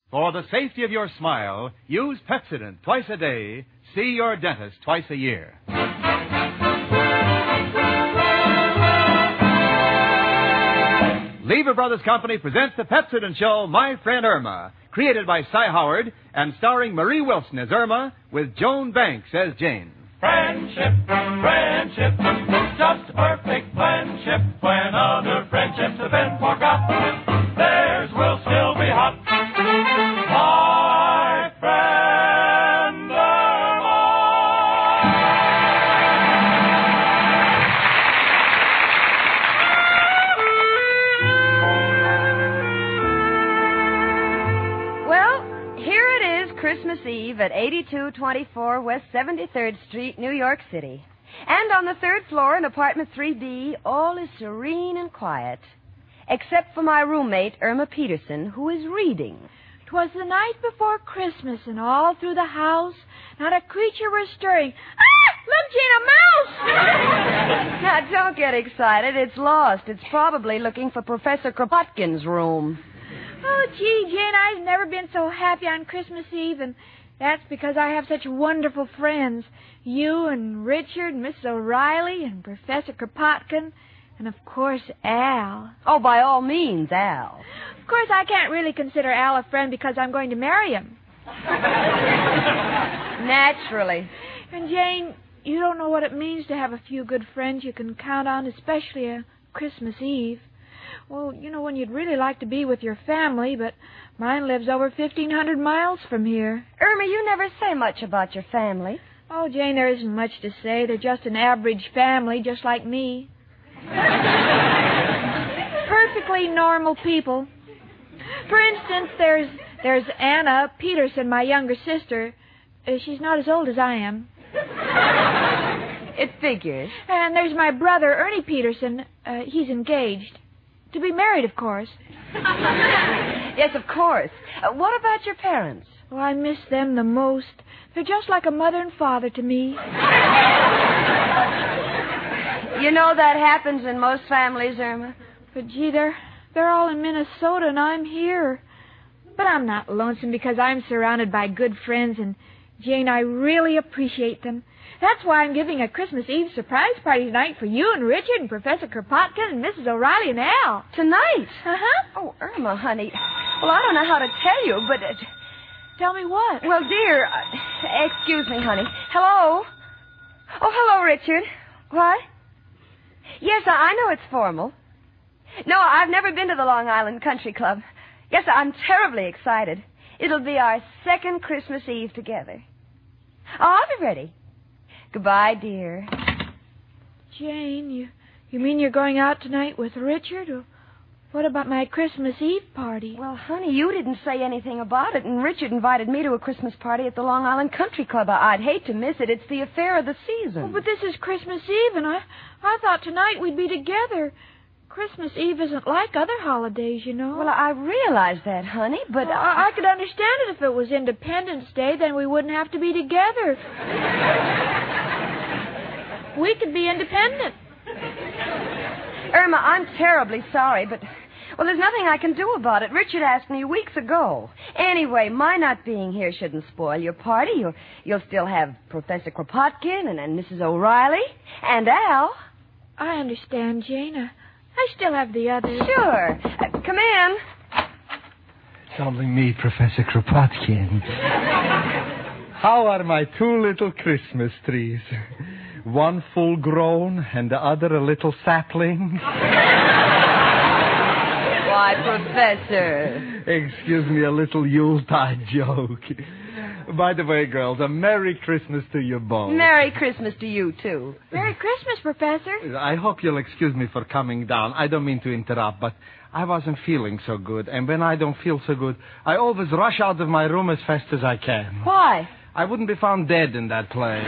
For the safety of your smile, use Pepsodent twice a day. See your dentist twice a year. Lever Brothers Company presents the Pepsodent Show, My Friend Irma, created by Cy Howard and starring Marie Wilson as Irma with Joan Banks as Jane. Friendship, friendship, just a perfect friendship. When other friendships have been forgot, theirs will still be hot. My friend Irma. Well, here it is, Christmas Eve at 8224 West 73rd Street, New York City. And on the third floor in apartment 3D, all is serene and quiet. Except for my roommate, Irma Peterson, who is reading. 'Twas the night before Christmas, and all through the house, not a creature was stirring. Ah! Look, Jane, a mouse! Now, don't get excited. It's lost. It's probably looking for Professor Kropotkin's room. Oh, gee, Jane, I've never been so happy on Christmas Eve, and that's because I have such wonderful friends. You and Richard and Mrs. O'Reilly and Professor Kropotkin, and, of course, Al. Oh, by all means, Al. Of course, I can't really consider Al a friend because I'm going to marry him. Naturally. And, Jane, you don't know what it means to have a few good friends you can count on, especially a Christmas Eve. Well, you know, when you'd really like to be with your family, but mine lives over 1,500 miles from here. Irma, you never say much about your family. Oh, Jane, there isn't much to say. They're just an average family, just like me. Perfectly normal people. For instance, there's Anna Peterson, my younger sister. She's not as old as I am. It figures. And there's my brother, Ernie Peterson. He's engaged. To be married, of course. Yes, of course. What about your parents? Oh, I miss them the most. They're just like a mother and father to me. You know that happens in most families, Irma. But, gee, they're all in Minnesota, and I'm here. But I'm not lonesome because I'm surrounded by good friends, and, Jane, I really appreciate them. That's why I'm giving a Christmas Eve surprise party tonight for you and Richard and Professor Kropotkin and Mrs. O'Reilly and Al. Tonight? Uh-huh. Oh, Irma, honey. Well, I don't know how to tell you, but... Tell me what? Well, dear, excuse me, honey. Hello? Oh, hello, Richard. What? Yes, I know it's formal. No, I've never been to the Long Island Country Club. Yes, I'm terribly excited. It'll be our second Christmas Eve together. Oh, I'll be ready. Goodbye, dear. Jane, you mean you're going out tonight with Richard? Or what about my Christmas Eve party? Well, honey, you didn't say anything about it, and Richard invited me to a Christmas party at the Long Island Country Club. I'd hate to miss it. It's the affair of the season. Oh, but this is Christmas Eve, and I thought tonight we'd be together. Christmas Eve isn't like other holidays, you know. Well, I realize that, honey, but... Well, I could understand it if it was Independence Day, then we wouldn't have to be together. We could be independent. Irma, I'm terribly sorry, but... Well, there's nothing I can do about it. Richard asked me weeks ago. Anyway, my not being here shouldn't spoil your party. You'll still have Professor Kropotkin and Mrs. O'Reilly and Al. I understand, Jane. I still have the others. Sure. Come in. It's only me, Professor Kropotkin. How are my two little Christmas trees? One full grown and the other a little sapling? Why, Professor. Excuse me, a little Yuletide joke. By the way, girls, a Merry Christmas to you both. Merry Christmas to you, too. Merry Christmas, Professor. I hope you'll excuse me for coming down. I don't mean to interrupt, but I wasn't feeling so good. And when I don't feel so good, I always rush out of my room as fast as I can. Why? I wouldn't be found dead in that place.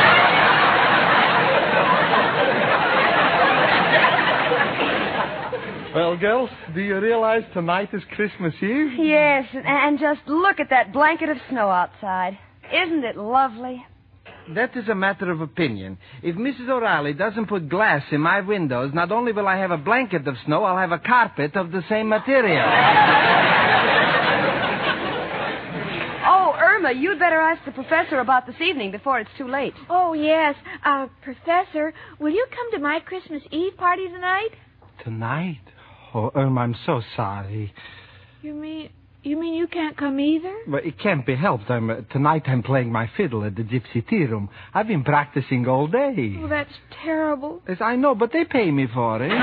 Well, girls, do you realize tonight is Christmas Eve? Yes, and just look at that blanket of snow outside. Isn't it lovely? That is a matter of opinion. If Mrs. O'Reilly doesn't put glass in my windows, not only will I have a blanket of snow, I'll have a carpet of the same material. Irma, you'd better ask the professor about this evening before it's too late. Oh, yes. Professor, will you come to my Christmas Eve party tonight? Tonight? Oh, Irma, I'm so sorry. You mean you can't come either? But it can't be helped. Tonight I'm playing my fiddle at the Gypsy Tea Room. I've been practicing all day. Oh, that's terrible. Yes, I know, but they pay me for it.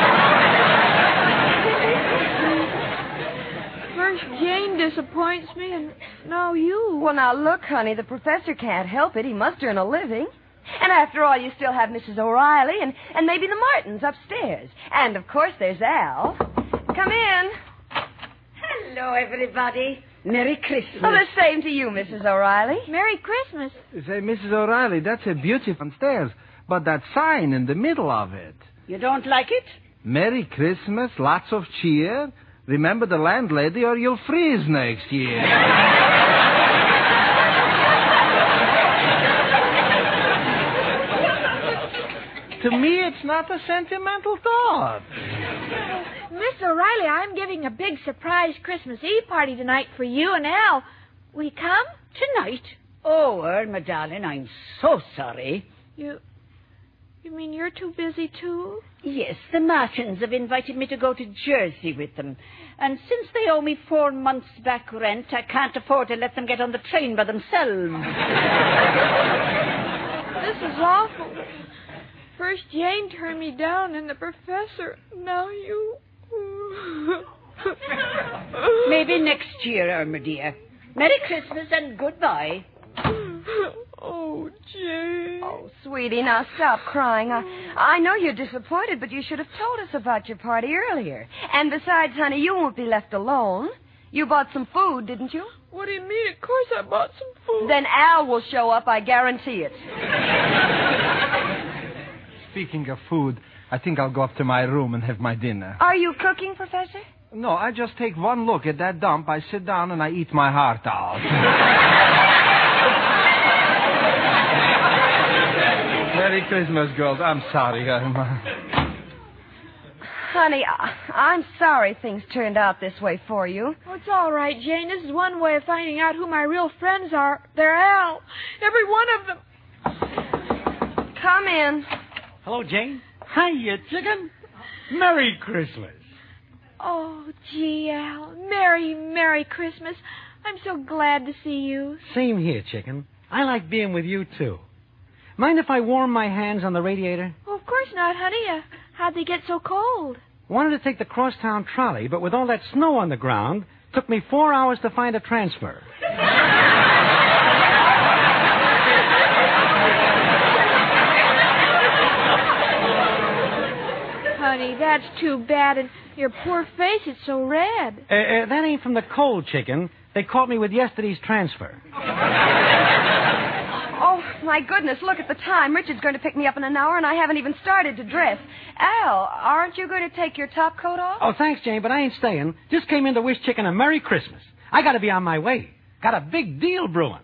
First Jane disappoints me, and now you. Well, now, look, honey, the professor can't help it. He must earn a living. And after all, you still have Mrs. O'Reilly and maybe the Martins upstairs. And, of course, there's Al. Come in. Hello, everybody. Merry Christmas. Well, the same to you, Mrs. O'Reilly. Merry Christmas. Say, Mrs. O'Reilly, that's a beautiful stairs, but that sign in the middle of it. You don't like it? Merry Christmas, lots of cheer. Remember the landlady or you'll freeze next year. To me, it's not a sentimental thought. Miss O'Reilly, I'm giving a big surprise Christmas Eve party tonight for you and Al. Will you come? Tonight? Oh, Irma, darling, I'm so sorry. You mean you're too busy, too? Yes, the Martins have invited me to go to Jersey with them. And since they owe me 4 months back rent, I can't afford to let them get on the train by themselves. This is awful. First Jane turned me down, and the professor. Now you. Maybe next year, Irma, dear. Merry Christmas and goodbye. Oh, Jane. Oh, sweetie, now stop crying. I know you're disappointed, but you should have told us about your party earlier. And besides, honey, you won't be left alone. You bought some food, didn't you? What do you mean? Of course I bought some food. Then Al will show up, I guarantee it. Speaking of food, I think I'll go up to my room and have my dinner. Are you cooking, Professor? No, I just take one look at that dump, I sit down, and I eat my heart out. Merry Christmas, girls. I'm sorry, Irma. Honey, I'm sorry things turned out this way for you. Oh, it's all right, Jane. This is one way of finding out who my real friends are. They're Al. Every one of them. Come in. Hello, Jane. Hiya, chicken. Merry Christmas. Oh, gee, Al. Merry Christmas. I'm so glad to see you. Same here, chicken. I like being with you, too. Mind if I warm my hands on the radiator? Oh, of course not, honey. How'd they get so cold? Wanted to take the crosstown trolley, but with all that snow on the ground, took me 4 hours to find a transfer. Honey, that's too bad, and your poor face is so red. That ain't from the cold, chicken. They caught me with yesterday's transfer. Oh, my goodness, look at the time. Richard's going to pick me up in an hour, and I haven't even started to dress. Al, aren't you going to take your top coat off? Oh, thanks, Jane, but I ain't staying. Just came in to wish chicken a Merry Christmas. I gotta be on my way. Got a big deal brewing.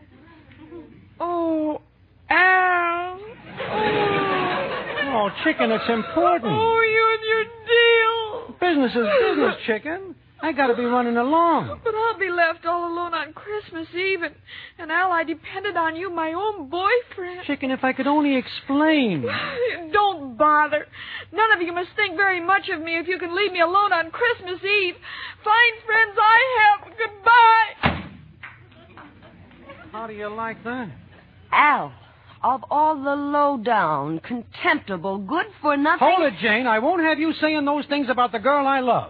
Oh, Al. Oh, chicken, it's important. Oh, you and your deal. Business is business, chicken. I gotta be running along. But I'll be left all alone on Christmas Eve, and Al, I depended on you, my own boyfriend. Chicken, if I could only explain. Don't bother. None of you must think very much of me if you can leave me alone on Christmas Eve. Fine friends I have. Goodbye. How do you like that? Al, of all the low-down, contemptible, good-for-nothing... Hold it, Jane. I won't have you saying those things about the girl I love.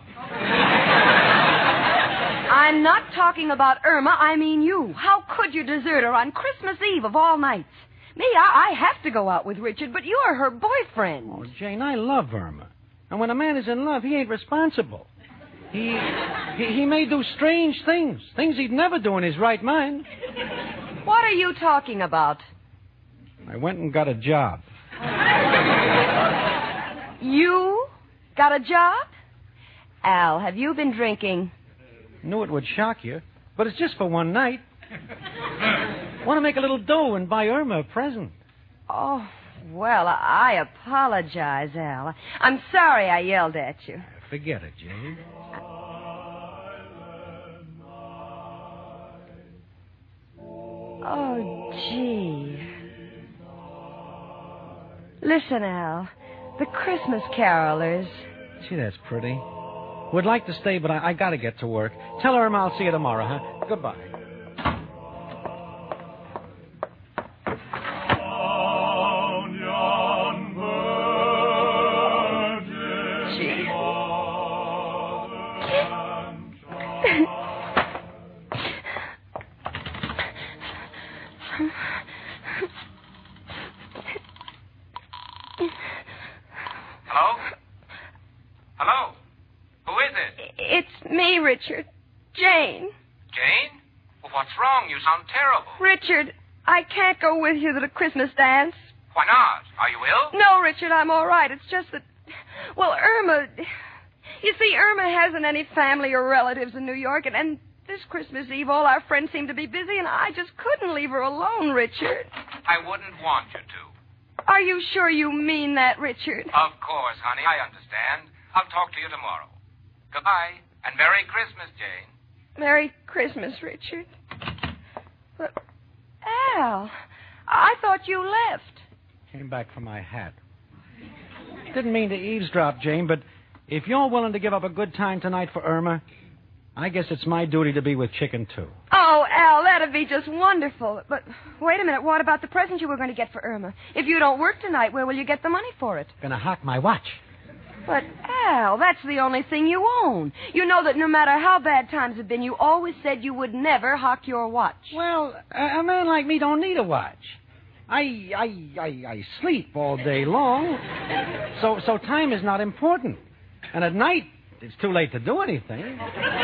I'm not talking about Irma. I mean you. How could you desert her on Christmas Eve of all nights? Me, I have to go out with Richard, but you're her boyfriend. Oh, Jane, I love Irma. And when a man is in love, he ain't responsible. He may do strange things he'd never do in his right mind. What are you talking about? I went and got a job. You got a job? Al, have you been drinking? Knew it would shock you, but it's just for one night. Want to make a little dough and buy Irma a present. Oh, well, I apologize, Al. I'm sorry I yelled at you. Forget it, Jane. Oh, gee. Listen, Al. The Christmas carolers. Gee, that's pretty. Would like to stay, but I got to get to work. Tell Irma I'll see you tomorrow, huh? Goodbye. Gee. Hello? Hello? Who is it? It's me, Richard. Jane. Jane? Well, what's wrong? You sound terrible. Richard, I can't go with you to the Christmas dance. Why not? Are you ill? No, Richard, I'm all right. It's just that, well, Irma... You see, Irma hasn't any family or relatives in New York, and this Christmas Eve, all our friends seem to be busy, and I just couldn't leave her alone, Richard. I wouldn't want you to. Are you sure you mean that, Richard? Of course, honey. I understand. I'll talk to you tomorrow. Goodbye, and Merry Christmas, Jane. Merry Christmas, Richard. But, Al, I thought you left. Came back for my hat. Didn't mean to eavesdrop, Jane, but if you're willing to give up a good time tonight for Irma, I guess it's my duty to be with Chicken, too. Oh, Al, that'd be just wonderful. But wait a minute. What about the present you were going to get for Irma? If you don't work tonight, where will you get the money for it? Gonna hock my watch. But, Al, that's the only thing you own. You know that no matter how bad times have been, you always said you would never hock your watch. Well, a man like me don't need a watch. I sleep all day long, so time is not important. And at night, it's too late to do anything.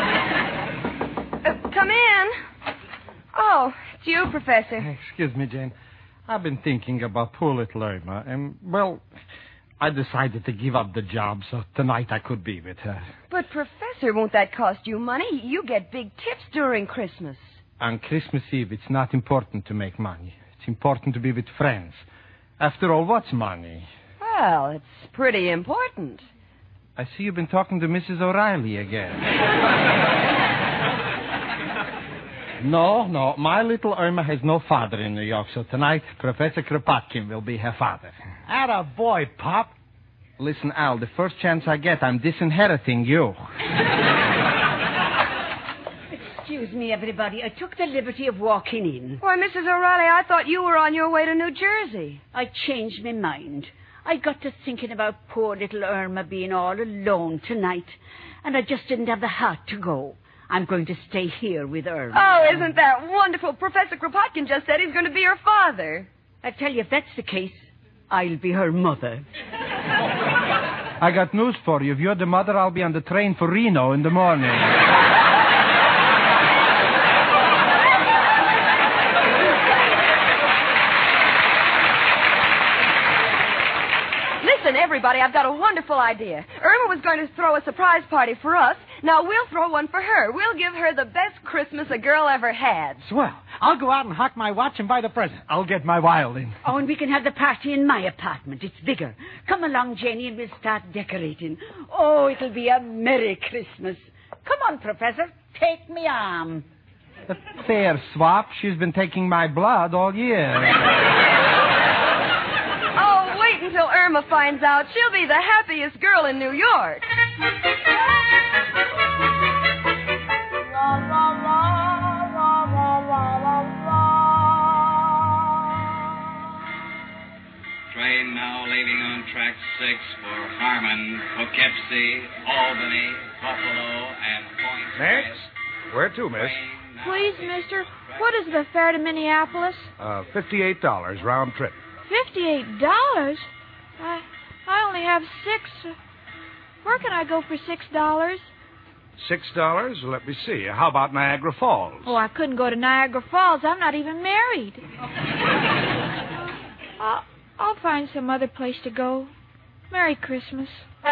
Come in. Oh, it's you, Professor. Excuse me, Jane. I've been thinking about poor little Irma, and, well, I decided to give up the job so tonight I could be with her. But, Professor, won't that cost you money? You get big tips during Christmas. On Christmas Eve, it's not important to make money. It's important to be with friends. After all, what's money? Well, it's pretty important. I see you've been talking to Mrs. O'Reilly again. No, my little Irma has no father in New York, so tonight Professor Kropotkin will be her father. Atta boy, Pop. Listen, Al, the first chance I get, I'm disinheriting you. Excuse me, everybody. I took the liberty of walking in. Why, Mrs. O'Reilly, I thought you were on your way to New Jersey. I changed my mind. I got to thinking about poor little Irma being all alone tonight, and I just didn't have the heart to go. I'm going to stay here with Irma. Oh, isn't that wonderful? Professor Kropotkin just said he's going to be her father. I tell you, if that's the case, I'll be her mother. I got news for you. If you're the mother, I'll be on the train for Reno in the morning. Listen, everybody, I've got a wonderful idea. Irma was going to throw a surprise party for us. Now we'll throw one for her. We'll give her the best Christmas a girl ever had. Swell. I'll go out and hock my watch and buy the present. I'll get my violin. Oh, and we can have the party in my apartment. It's bigger. Come along, Jenny, and we'll start decorating. Oh, it'll be a Merry Christmas. Come on, Professor. Take me arm. A fair swap. She's been taking my blood all year. Oh, wait until Irma finds out. She'll be the happiest girl in New York. Train now leaving on track 6 for Harmon, Poughkeepsie, Albany, Buffalo, and Point. Next? Where to, miss? Please, mister, what is the fare to Minneapolis? $58 round trip. $58? I only have $6. Where can I go for $6? $6? Let me see. How about Niagara Falls? Oh, I couldn't go to Niagara Falls. I'm not even married. I'll find some other place to go. Merry Christmas.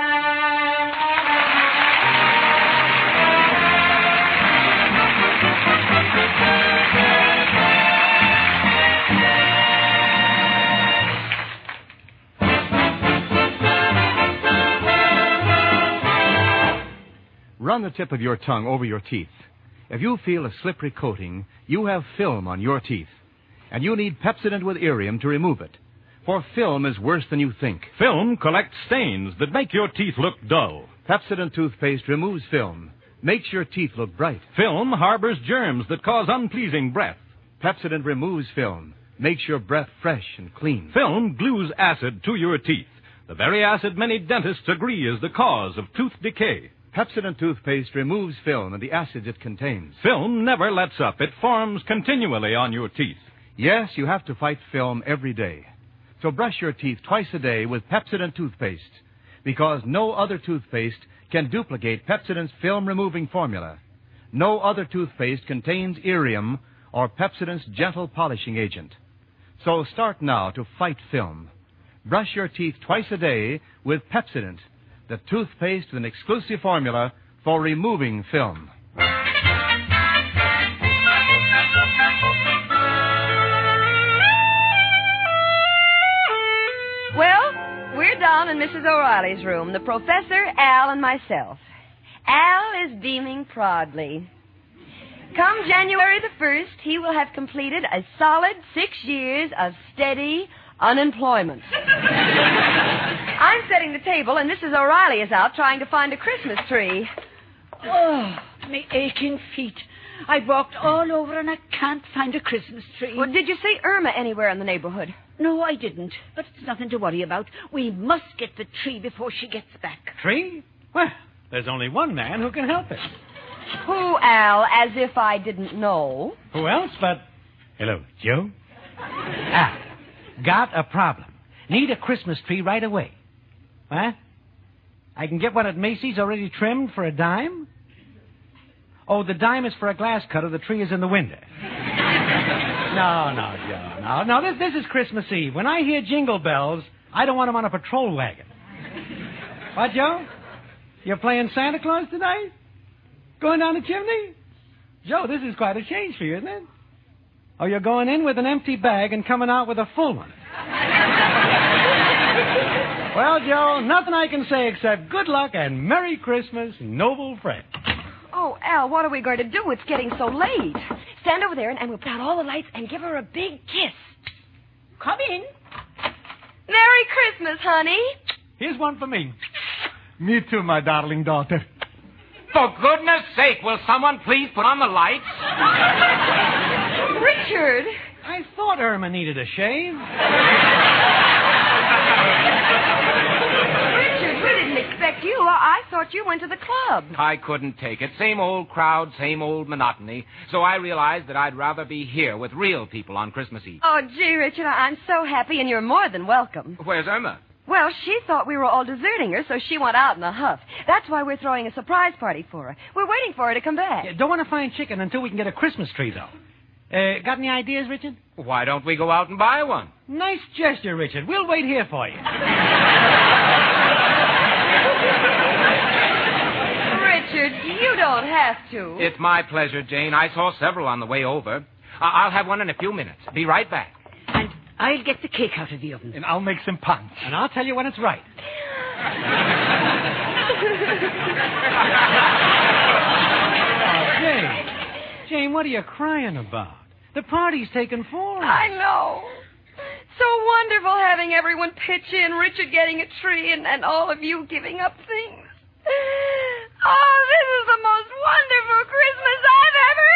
Run the tip of your tongue over your teeth. If you feel a slippery coating, you have film on your teeth. and you need Pepsodent with Irium to remove it. For film is worse than you think. Film collects stains that make your teeth look dull. Pepsodent toothpaste removes film, makes your teeth look bright. Film harbors germs that cause unpleasing breath. Pepsodent removes film, makes your breath fresh and clean. Film glues acid to your teeth, the very acid many dentists agree is the cause of tooth decay. Pepsodent toothpaste removes film and the acids it contains. Film never lets up. It forms continually on your teeth. Yes, you have to fight film every day. So brush your teeth twice a day with Pepsodent toothpaste, because no other toothpaste can duplicate Pepsodent's film-removing formula. No other toothpaste contains Irium or Pepsodent's gentle polishing agent. So start now to fight film. Brush your teeth twice a day with Pepsodent, the toothpaste with an exclusive formula for removing film. Well, we're down in Mrs. O'Reilly's room, the professor, Al, and myself. Al is beaming proudly. Come January the 1st, he will have completed a solid 6 years of steady unemployment. I'm setting the table, and Mrs. O'Reilly is out trying to find a Christmas tree. Oh, me aching feet. I walked all over and I can't find a Christmas tree. Well, did you see Irma anywhere in the neighborhood? No, I didn't. But it's nothing to worry about. We must get the tree before she gets back. Tree? Well, there's only one man who can help us. Who, Al? As if I didn't know. Who else but... Hello, Joe? Al, got a problem. Need a Christmas tree right away. Huh? I can get one at Macy's already trimmed for a dime? Oh, the dime is for a glass cutter. The tree is in the window. No, Joe. No, this is Christmas Eve. When I hear jingle bells, I don't want them on a patrol wagon. What, Joe? You're playing Santa Claus tonight? Going down the chimney? Joe, this is quite a change for you, isn't it? Oh, you're going in with an empty bag and coming out with a full one. Well, Joe, nothing I can say except good luck and Merry Christmas, noble friend. Oh, Al, what are we going to do? It's getting so late. Stand over there and we'll put out all the lights and give her a big kiss. Come in. Merry Christmas, honey. Here's one for me. Me too, my darling daughter. For goodness sake, will someone please put on the lights? Richard. I thought Irma needed a shave. Richard, we didn't expect you. I thought you went to the club. I couldn't take it. Same old crowd, same old monotony. So I realized that I'd rather be here with real people on Christmas Eve. Oh, gee, Richard, I'm so happy, and you're more than welcome. Where's Irma? Well, she thought we were all deserting her, so she went out in a huff. That's why we're throwing a surprise party for her. We're waiting for her to come back. Don't want to find chicken until we can get a Christmas tree, though. Got any ideas, Richard? Why don't we go out and buy one? Nice gesture, Richard. We'll wait here for you. Richard, you don't have to. It's my pleasure, Jane. I saw several on the way over. I'll have one in a few minutes. Be right back. And I'll get the cake out of the oven. And I'll make some punch. And I'll tell you when it's right. Jane, what are you crying about? The party's taken form. I know. So wonderful having everyone pitch in, Richard getting a tree, and all of you giving up things. Oh, this is the most wonderful Christmas I've ever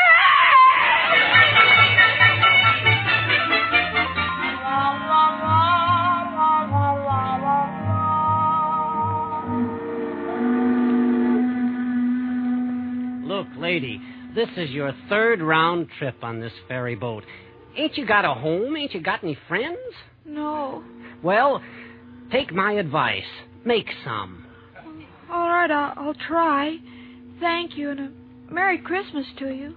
had. Look, lady, this is your third round trip on this ferry boat. Ain't you got a home? Ain't you got any friends? No. Well, take my advice. Make some. All right, I'll try. Thank you, and a Merry Christmas to you.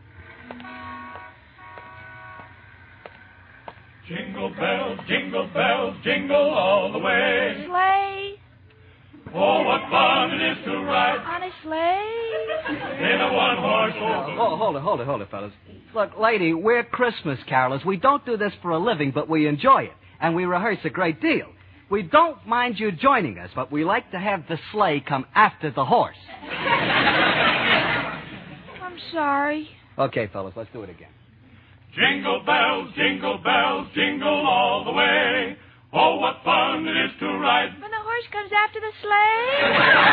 Jingle bells, jingle all the way. Sleigh. Oh, what fun it is to ride On a sleigh. in a one-horse open. Oh, hold it, fellas. Look, lady, we're Christmas carolers. We don't do this for a living, but we enjoy it. And we rehearse a great deal. We don't mind you joining us, but we like to have the sleigh come after the horse. I'm sorry. Okay, fellas, let's do it again. Jingle bells, jingle all the way. Oh, what fun it is to ride. When the horse comes after the sleigh.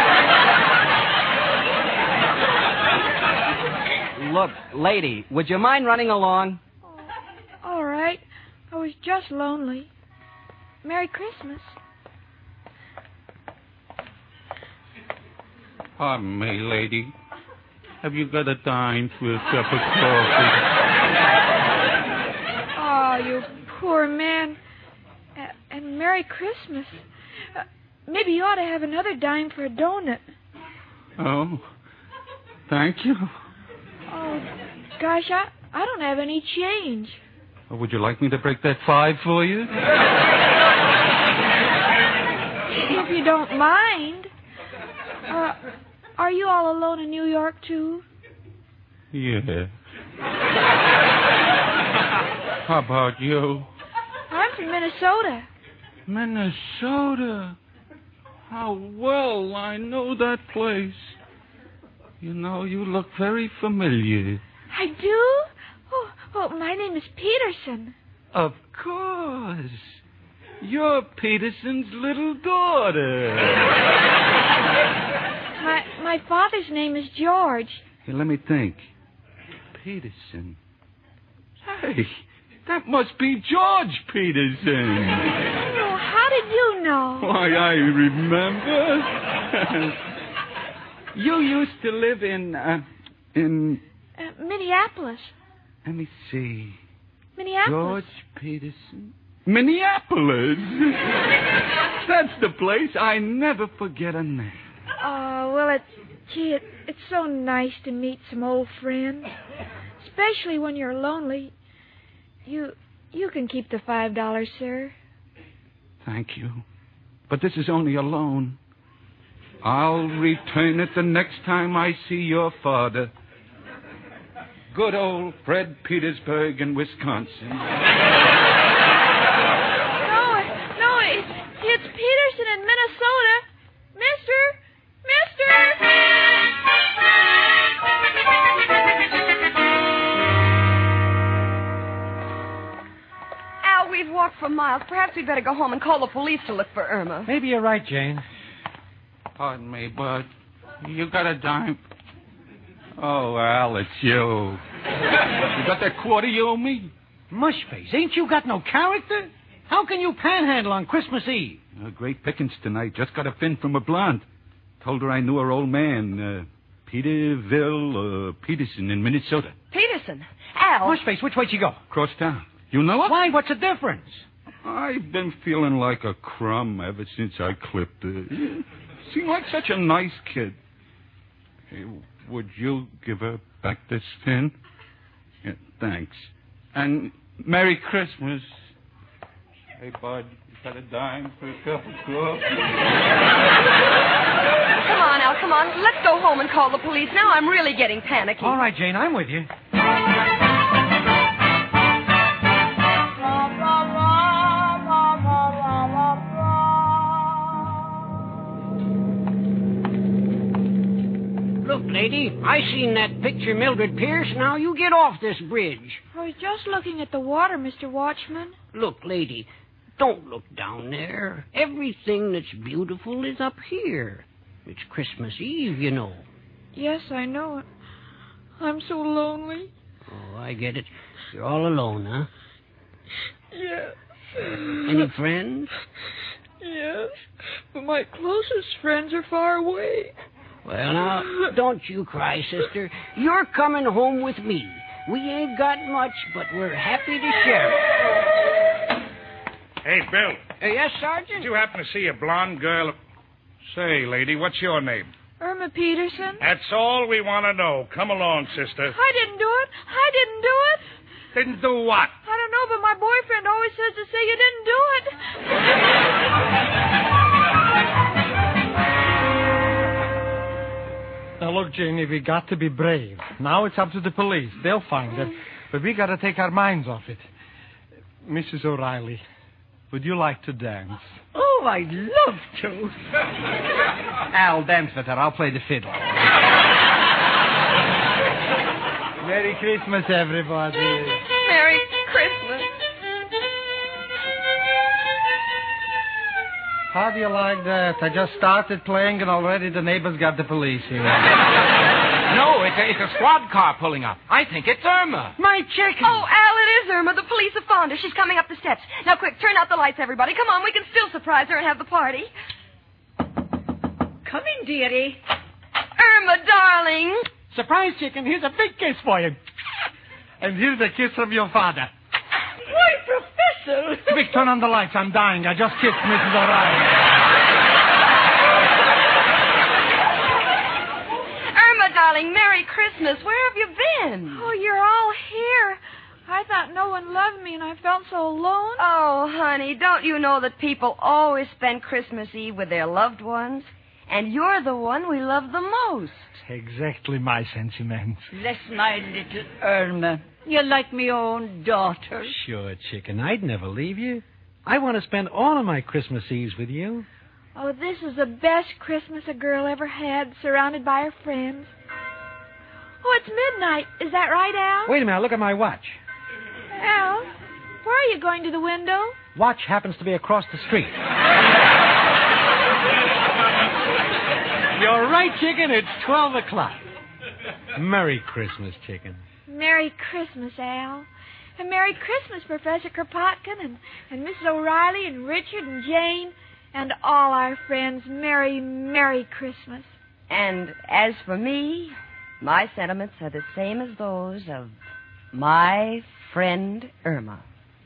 Look, lady, would you mind running along? Oh, all right. I was just lonely. Merry Christmas. Pardon me, lady. Have you got a dime for a cup of coffee? Oh, you poor man. And Merry Christmas. Maybe you ought to have another dime for a donut. Oh, thank you. Oh, gosh, I don't have any change. Would you like me to break that 5 for you? If you don't mind. Are you all alone in New York, too? Yeah. How about you? I'm from Minnesota. Minnesota? How well I know that place. You know, you look very familiar. I do? Oh, my name is Peterson. Of course. You're Peterson's little daughter. My father's name is George. Hey, let me think. Peterson. Hey, that must be George Peterson. Oh, how did you know? Why, I remember. You used to live in Minneapolis. Let me see. Minneapolis. George Peterson. Minneapolis. That's the place. I never forget a name. Oh, well, it's so nice to meet some old friends. Especially when you're lonely. You can keep the $5, sir. Thank you. But this is only a loan. I'll return it the next time I see your father. Good old Fred Petersburg in Wisconsin. No, it's Peterson in Minnesota. Mister! Al, we've walked for miles. Perhaps we'd better go home and call the police to look for Irma. Maybe you're right, Jane. Pardon me, Bud. You got a dime? Oh, Al, it's you. You got that quarter you owe me? Mushface, ain't you got no character? How can you panhandle on Christmas Eve? Great pickings tonight. Just got a fin from a blonde. Told her I knew her old man, Peterson in Minnesota. Peterson? Al? Mushface, which way'd you go? Cross town. You know her? Why, what's the difference? I've been feeling like a crumb ever since I clipped her. Seemed like such a nice kid. Hey, would you give her back this fin? Yeah, thanks. And Merry Christmas. Hey, Bud, you got a dime for a cup of coffee? Come on, Al, come on. Let's go home and call the police. Now I'm really getting panicky. All right, Jane, I'm with you. Look, lady, I seen that picture Mildred Pierce. Now you get off this bridge. I was just looking at the water, Mr. Watchman. Look, lady, don't look down there. Everything that's beautiful is up here. It's Christmas Eve, you know. Yes, I know it. I'm so lonely. Oh, I get it. You're all alone, huh? Yes. Any friends? Yes, but my closest friends are far away. Well, now, don't you cry, sister. You're coming home with me. We ain't got much, but we're happy to share it. Hey, Bill. Yes, Sergeant? Did you happen to see a blonde girl? Say, lady, what's your name? Irma Peterson. That's all we want to know. Come along, sister. I didn't do it. Didn't do what? I don't know, but my boyfriend always says to say you didn't do it. Now, look, Janie, we got to be brave. Now it's up to the police. They'll find it. But we got to take our minds off it. Mrs. O'Reilly, would you like to dance? Oh, I'd love to. Al, dance with her. I'll play the fiddle. Merry Christmas, everybody. Merry Christmas. How do you like that? I just started playing and already the neighbors got the police here. No, it's a squad car pulling up. I think it's Irma. My chicken! Oh, Al, it is Irma. The police have found her. She's coming up the steps. Now, quick, turn out the lights, everybody. Come on, we can still surprise her and have the party. Come in, dearie. Irma, darling. Surprise, chicken. Here's a big kiss for you. And here's a kiss from your father. Why, Professor? Quick, turn on the lights. I'm dying. I just kissed Mrs. O'Reilly. Irma, darling, Merry Christmas. Where have you been? Oh, you're all here. I thought no one loved me, and I felt so alone. Oh, honey, don't you know that people always spend Christmas Eve with their loved ones? And you're the one we love the most. Exactly my sentiment. Bless my little Irma. You're like my own daughter. Sure, chicken. I'd never leave you. I want to spend all of my Christmas Eves with you. Oh, this is the best Christmas a girl ever had, surrounded by her friends. Oh, it's midnight. Is that right, Al? Wait a minute. Look at my watch. Al, where are you going to the window? Watch happens to be across the street. You're right, chicken. It's 12 o'clock. Merry Christmas, chicken. Merry Christmas, Al. And Merry Christmas, Professor Kropotkin and Mrs. O'Reilly and Richard and Jane and all our friends. Merry, Merry Christmas. And as for me, my sentiments are the same as those of my friend Irma.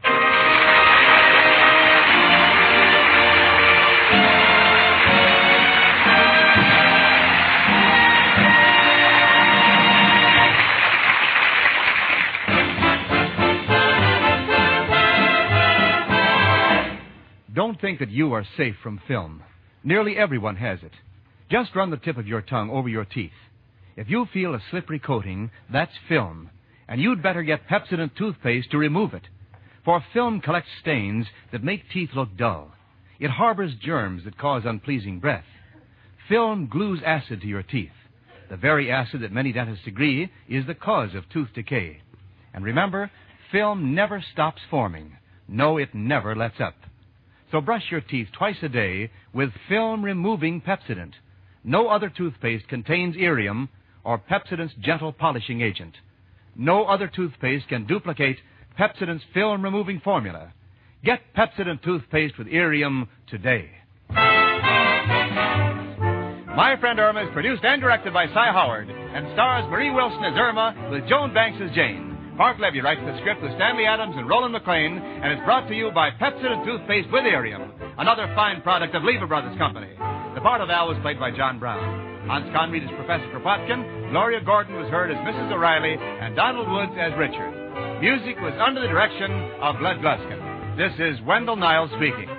Don't think that you are safe from film. Nearly everyone has it. Just run the tip of your tongue over your teeth. If you feel a slippery coating, that's film. And you'd better get Pepsodent toothpaste to remove it. For film collects stains that make teeth look dull. It harbors germs that cause unpleasing breath. Film glues acid to your teeth. The very acid that many dentists agree is the cause of tooth decay. And remember, film never stops forming. No, it never lets up. So brush your teeth twice a day with film-removing Pepsodent. No other toothpaste contains irium or Pepsodent's gentle polishing agent. No other toothpaste can duplicate Pepsodent's film-removing formula. Get Pepsodent toothpaste with irium today. My Friend Irma is produced and directed by Cy Howard and stars Marie Wilson as Irma with Joan Banks as Jane. Mark Levy writes the script with Stanley Adams and Roland McLean, and is brought to you by Pepsodent toothpaste with irium, another fine product of Lever Brothers Company. The part of Al was played by John Brown. Hans Conried as Professor Kropotkin, Gloria Gordon was heard as Mrs. O'Reilly, and Donald Woods as Richard. Music was under the direction of Glenn Gluskin. This is Wendell Niles speaking.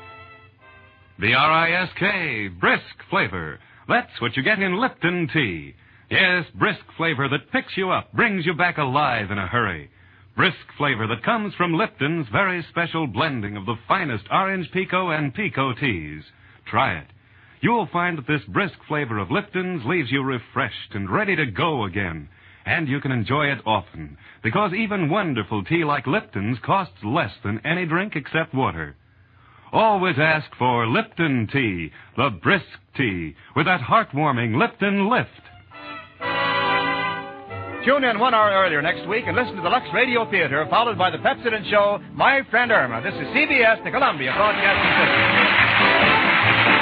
B-R-I-S-K, brisk flavor. That's what you get in Lipton tea. Yes, brisk flavor that picks you up, brings you back alive in a hurry. Brisk flavor that comes from Lipton's very special blending of the finest orange pekoe and pekoe teas. Try it. You'll find that this brisk flavor of Lipton's leaves you refreshed and ready to go again. And you can enjoy it often, because even wonderful tea like Lipton's costs less than any drink except water. Always ask for Lipton tea, the brisk tea, with that heartwarming Lipton lift. Tune in 1 hour earlier next week and listen to the Lux Radio Theater, followed by the Pepsodent show, My Friend Irma. This is CBS, the Columbia Broadcasting System.